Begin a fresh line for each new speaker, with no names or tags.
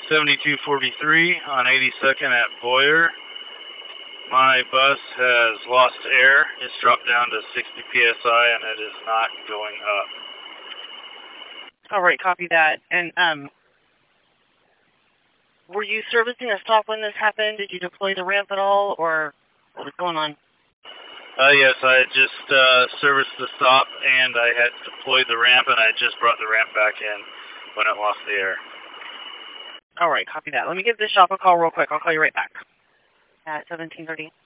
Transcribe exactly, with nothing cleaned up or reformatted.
seventy-two forty-three on eighty-second at Boyer. My bus has lost air. It's dropped down to sixty P S I and it is not going up.
All right, copy that. And um, were you servicing a stop when this happened? Did you deploy the ramp at all, or what was going on?
Uh, yes, I had just uh, serviced the stop, and I had deployed the ramp, and I just brought the ramp back in when it lost the air.
All right, copy that. Let me give this shop a call real quick. I'll call you right back at seventeen thirty.